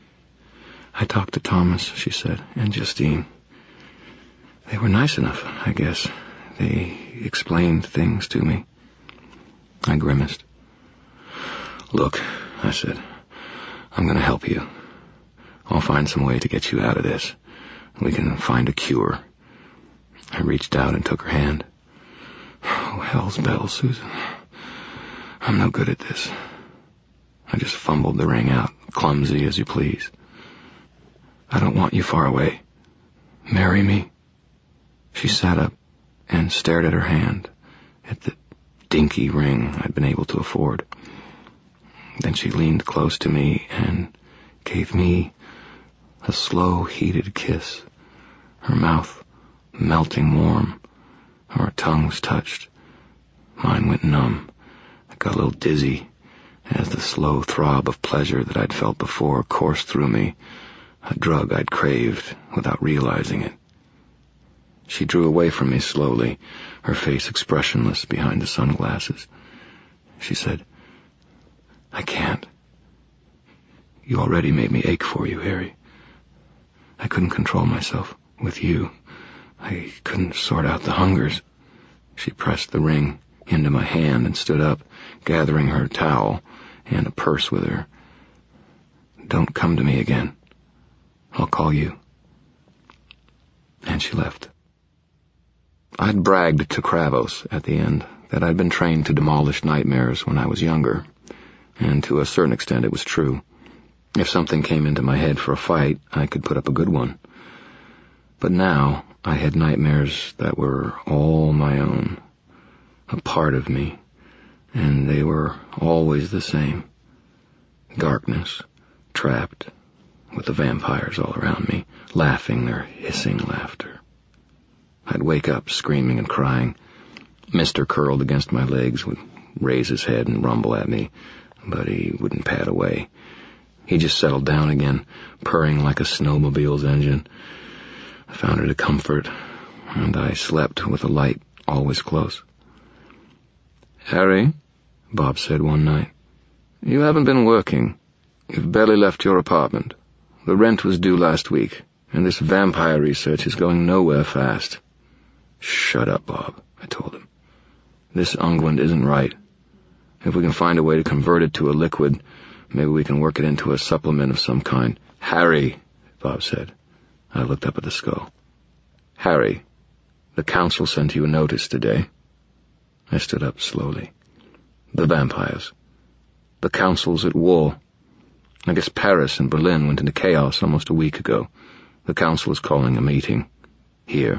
"I talked to Thomas," she said, "and Justine. They were nice enough, I guess. They explained things to me." I grimaced. "Look," I said, "I'm going to help you. I'll find some way to get you out of this. We can find a cure." I reached out and took her hand. "Oh, hell's bells, Susan. I'm no good at this." I just fumbled the ring out, clumsy as you please. "I don't want you far away. Marry me." She sat up and stared at her hand, at the dinky ring I'd been able to afford. Then she leaned close to me and gave me a slow, heated kiss, her mouth melting warm. Our tongues touched. Mine went numb. I got a little dizzy as the slow throb of pleasure that I'd felt before coursed through me, a drug I'd craved without realizing it. She drew away from me slowly, her face expressionless behind the sunglasses. She said, "I can't. You already made me ache for you, Harry. I couldn't control myself with you. I couldn't sort out the hungers." She pressed the ring into my hand and stood up, gathering her towel and a purse with her. "Don't come to me again. I'll call you." And she left. I'd bragged to Kravos at the end that I'd been trained to demolish nightmares when I was younger, and to a certain extent it was true. If something came into my head for a fight, I could put up a good one. But now I had nightmares that were all my own, a part of me, and they were always the same. Darkness, trapped, with the vampires all around me, laughing their hissing laughter. I'd wake up screaming and crying. Mister curled against my legs would raise his head and rumble at me, but he wouldn't pad away. He just settled down again, purring like a snowmobile's engine. I found it a comfort, and I slept with the light always close. "Harry," Bob said one night, "you haven't been working. You've barely left your apartment. The rent was due last week, and this vampire research is going nowhere fast." "Shut up, Bob," I told him. "This unguent isn't right. If we can find a way to convert it to a liquid, maybe we can work it into a supplement of some kind." "Harry," Bob said. I looked up at the skull. "Harry, the council sent you a notice today." I stood up slowly. "The vampires. The council's at war. I guess Paris and Berlin went into chaos almost a week ago. The council is calling a meeting. Here."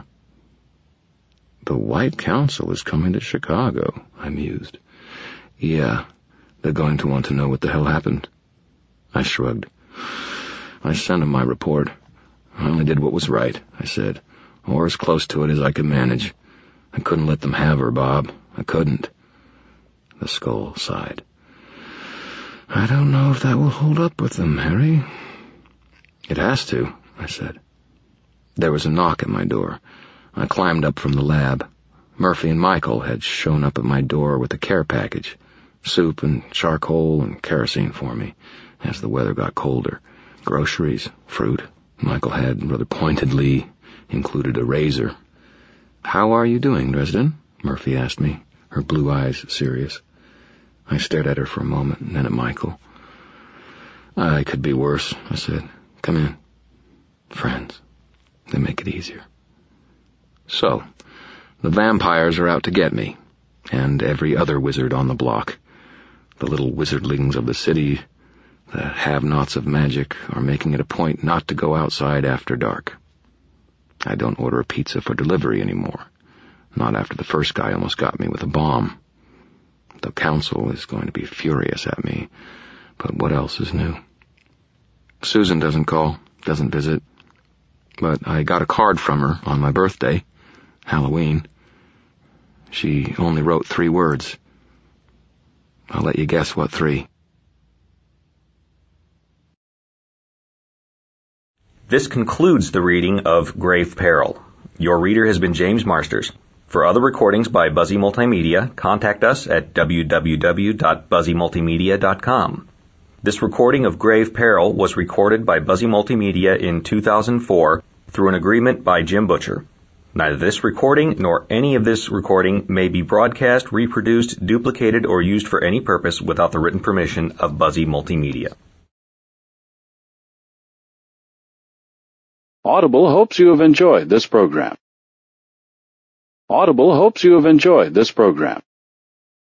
"The White Council is coming to Chicago," I mused. "Yeah, they're going to want to know what the hell happened." I shrugged. "I sent them my report. I only did what was right," I said, "or as close to it as I could manage. I couldn't let them have her, Bob. I couldn't." The skull sighed. "I don't know if that will hold up with them, Harry." "It has to," I said. There was a knock at my door. I climbed up from the lab. Murphy and Michael had shown up at my door with a care package, soup and charcoal and kerosene for me, as the weather got colder. Groceries, fruit. Michael had, rather pointedly, included a razor. "How are you doing, Dresden?" Murphy asked me, her blue eyes serious. I stared at her for a moment, and then at Michael. "I could be worse," I said. "Come in." Friends. They make it easier. "So, the vampires are out to get me, and every other wizard on the block. The little wizardlings of the city, the have-nots of magic, are making it a point not to go outside after dark. I don't order a pizza for delivery anymore, not after the first guy almost got me with a bomb. The council is going to be furious at me, but what else is new? Susan doesn't call, doesn't visit, but I got a card from her on my birthday, Halloween. She only wrote three words. I'll let you guess what three." This concludes the reading of Grave Peril. Your reader has been James Marsters. For other recordings by Buzzy Multimedia, contact us at w w w dot buzzy multimedia dot com. This recording of Grave Peril was recorded by Buzzy Multimedia in two thousand four through an agreement by Jim Butcher. Neither this recording nor any of this recording may be broadcast, reproduced, duplicated, or used for any purpose without the written permission of Buzzy Multimedia. Audible hopes you have enjoyed this program. Audible hopes you have enjoyed this program.